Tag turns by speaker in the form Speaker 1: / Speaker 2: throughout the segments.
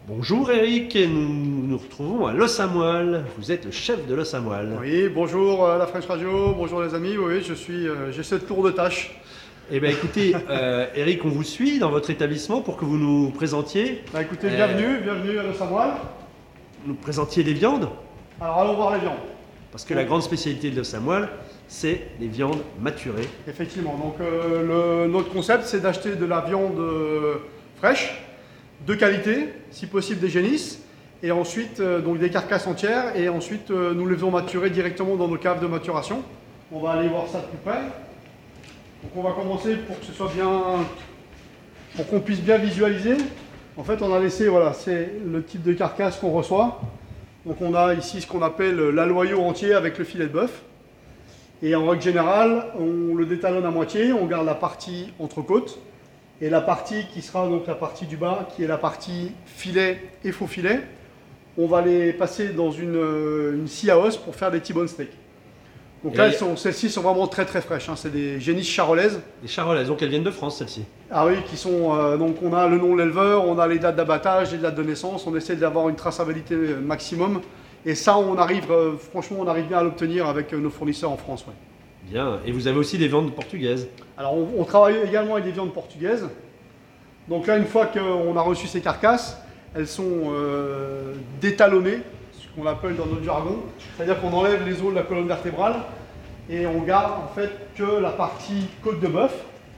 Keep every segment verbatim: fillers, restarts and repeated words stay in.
Speaker 1: Bonjour Eric, nous nous retrouvons à Los à Moelle. Vous êtes le chef de Los à Moelle.
Speaker 2: Oui, bonjour euh, la French Radio, bonjour les amis. Oui, je suis, euh, j'ai cette tour de tâche.
Speaker 1: Eh bien écoutez, euh, Eric, on vous suit dans votre établissement pour que vous nous présentiez.
Speaker 2: Bah, écoutez, bienvenue, euh, bienvenue à Los à Moelle.
Speaker 1: Nous présentiez les viandes.
Speaker 2: Alors allons voir les viandes.
Speaker 1: Parce que la grande spécialité de Los à Moelle, c'est les viandes maturées.
Speaker 2: Effectivement, donc euh, le, notre concept c'est d'acheter de la viande euh, fraîche, de qualité, si possible des génisses, et ensuite euh, donc des carcasses entières, et ensuite euh, nous les faisons maturer directement dans nos caves de maturation. On va aller voir ça de plus près. Donc on va commencer pour que ce soit bien, pour qu'on puisse bien visualiser. En fait on a laissé, voilà, c'est le type de carcasse qu'on reçoit. Donc on a ici ce qu'on appelle l'aloyau entier avec le filet de bœuf. Et en règle générale, on le détalonne à moitié, on garde la partie entrecôte. Et la partie qui sera donc la partie du bas, qui est la partie filet et faux filet, on va les passer dans une, une scie à os pour faire des T-bone steaks. Donc et là, sont, celles-ci sont vraiment très très fraîches, hein. C'est des génisses charolaises.
Speaker 1: Des charolaises, donc elles viennent de France celles-ci.
Speaker 2: Ah oui, qui sont, euh, donc on a le nom de l'éleveur, on a les dates d'abattage, les dates de naissance, on essaie d'avoir une traçabilité maximum. Et ça, on arrive, euh, franchement, on arrive bien à l'obtenir avec euh, nos fournisseurs en France. Ouais.
Speaker 1: Bien, et vous avez aussi des viandes portugaises.
Speaker 2: Alors on, on travaille également avec des viandes portugaises. Donc là, une fois qu'on a reçu ces carcasses, elles sont euh, détalonnées, ce qu'on appelle dans notre jargon. C'est-à-dire qu'on enlève les os de la colonne vertébrale et on garde en fait que la partie côte de bœuf.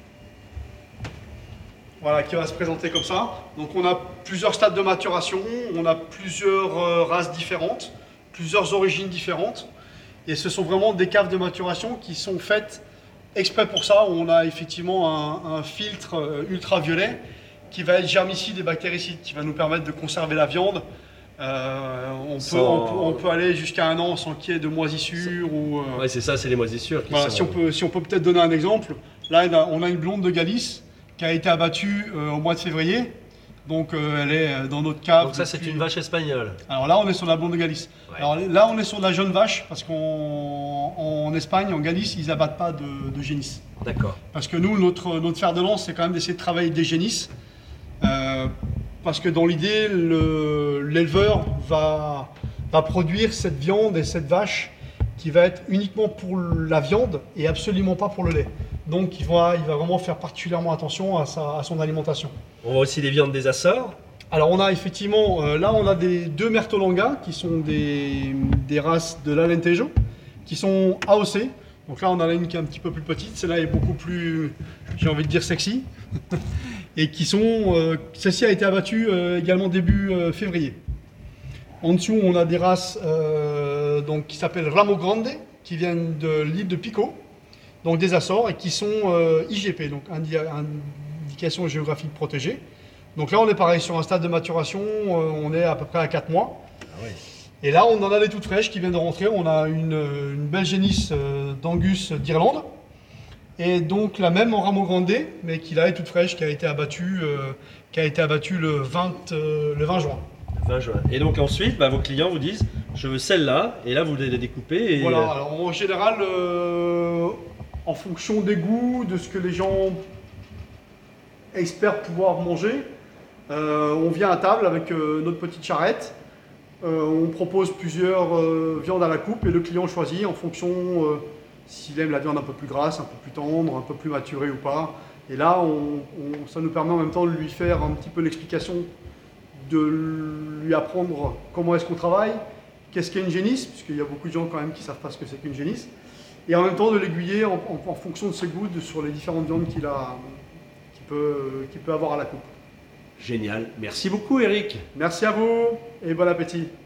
Speaker 2: Voilà, qui va se présenter comme ça. Donc on a plusieurs stades de maturation, on a plusieurs euh, races différentes, plusieurs origines différentes. Et ce sont vraiment des caves de maturation qui sont faites exprès pour ça. Où on a effectivement un, un filtre euh, ultraviolet qui va être germicide et bactéricide, qui va nous permettre de conserver la viande. Euh, on,
Speaker 1: sans...
Speaker 2: peut, on, peut, on peut aller jusqu'à un an sans qu'il y ait de moisissures. Sans... Ou, euh...
Speaker 1: Ouais, c'est ça, c'est les moisissures. Qui
Speaker 2: voilà,
Speaker 1: sont...
Speaker 2: si, on peut, si on peut peut-être donner un exemple, là on a une blonde de Galice qui a été abattue euh, au mois de février. Donc euh, elle est dans notre cave.
Speaker 1: Donc ça c'est une vache espagnole.
Speaker 2: Alors là on est sur la blonde de Galice. Ouais. Alors là on est sur de la jeune vache parce qu'en Espagne, en Galice, ils abattent pas de, de génisses.
Speaker 1: D'accord.
Speaker 2: Parce que nous, notre, notre fer de lance, c'est quand même d'essayer de travailler des génisses. Euh, parce que dans l'idée, l'éleveur va, va produire cette viande et cette vache qui va être uniquement pour la viande et absolument pas pour le lait. Donc il va, il va vraiment faire particulièrement attention à, sa, à son alimentation.
Speaker 1: On a aussi des viandes des Açores.
Speaker 2: Alors on a effectivement, euh, là on a des deux Mertolanga qui sont des, des races de l'Alentejo qui sont A O C. Donc là on a une qui est un petit peu plus petite, celle-là est beaucoup plus, j'ai envie de dire sexy. Et qui sont, euh, celle-ci a été abattue euh, également début euh, février. En dessous on a des races euh, donc, qui s'appellent Ramo Grande, qui viennent de l'île de Pico, donc des Açores, et qui sont euh, I G P, donc indi indication géographique protégée. Donc là on est pareil sur un stade de maturation, euh, on est à peu près à quatre mois.
Speaker 1: Ah ouais.
Speaker 2: Et là on en a des toutes fraîches qui viennent de rentrer, on a une, une belle génisse euh, d'Angus d'Irlande, et donc la même en Ramo Grande, mais qui là est toute fraîche, qui a été abattue, euh, qui a été abattue le, vingt, euh, le vingt juin.
Speaker 1: vingt juin. Et donc ensuite, bah, vos clients vous disent, je veux celle-là, et là vous les découpez. Et...
Speaker 2: Voilà, alors en général, euh, en fonction des goûts, de ce que les gens espèrent pouvoir manger, euh, on vient à table avec euh, notre petite charrette, euh, on propose plusieurs euh, viandes à la coupe et le client choisit en fonction euh, s'il aime la viande un peu plus grasse, un peu plus tendre, un peu plus maturée ou pas. Et là, on, on, ça nous permet en même temps de lui faire un petit peu l'explication, de lui apprendre comment est-ce qu'on travaille, qu'est-ce qu'est une génisse, puisqu'il y a beaucoup de gens quand même qui ne savent pas ce que c'est qu'une génisse, et en même temps de l'aiguiller en, en, en fonction de ses goûts de, sur les différentes viandes qu'il a, qu'il peut, qu'il peut avoir à la coupe.
Speaker 1: Génial. Merci beaucoup Eric.
Speaker 2: Merci à vous et bon appétit.